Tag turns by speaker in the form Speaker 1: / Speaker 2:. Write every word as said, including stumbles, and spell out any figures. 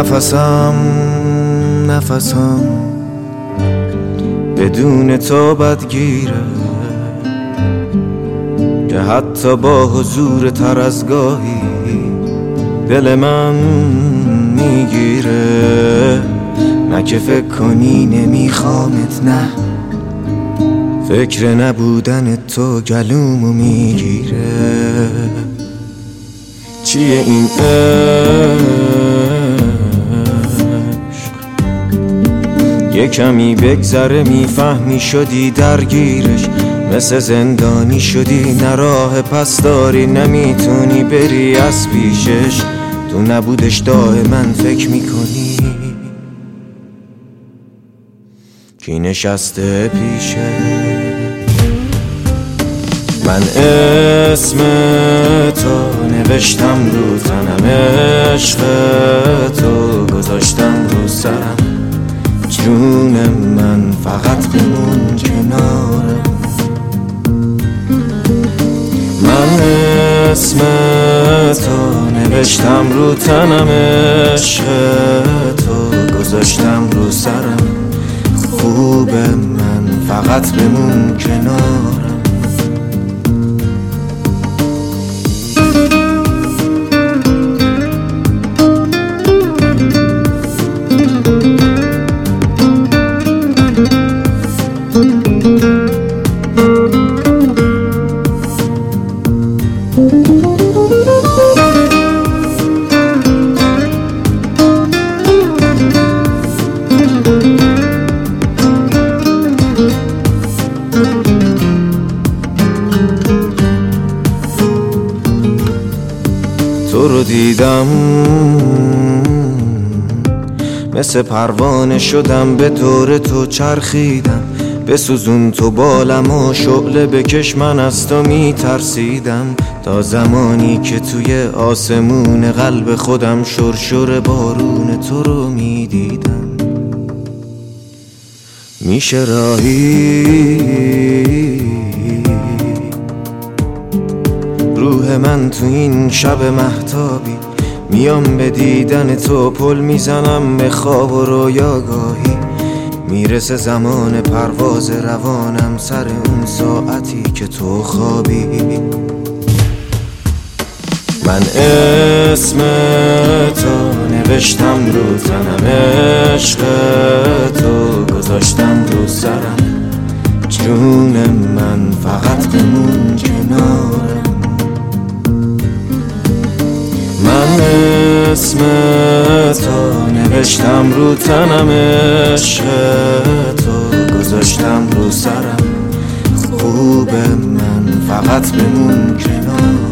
Speaker 1: نفسم نفسم بدون تو بدگیره که حتی با حضور تر از گاهی دل من میگیره. نه که فکر کنی نمیخوامت، نه فکر نبودن تو گلومو میگیره. چیه این عشق؟ یه کمی بگذره میفهمی شدی درگیرش، مثل زندانی شدی نه راه پس داری، نمیتونی بری از پیشش. تو نبودش دائما فکر میکنی کی نشسته پیشه. من اسم تو نوشتم رو تنم، عشق تو گذاشتم رو سرم. جون من فقط بمون کنارم. من اسم تو نوشتم رو تنم، عشق تو گذاشتم رو سرم. خوبه من فقط بمون کنارم. تو رو دیدم مثل پروانه شدم، به دور تو چرخیدم. بسوزون تو بالم و شعله بکش، من از تو میترسیدم. تا زمانی که توی آسمون قلب خودم شرشر بارون تو رو میدیدم. میشه راهی روح من تو این شب مهتابی، میام به دیدن تو پل میزنم به خواب و رویاگاهی. میرسه زمان پرواز روانم سر اون ساعتی که تو خوابی. من اسم تو نوشتم رو تنم، عشق تو گذاشتم رو سرم. جون من فقط بمون کنارم. من اسم تو نوشتم رو تنم، عشق تو گذاشتم رو سرم. خوبه من فقط بمون کنارم.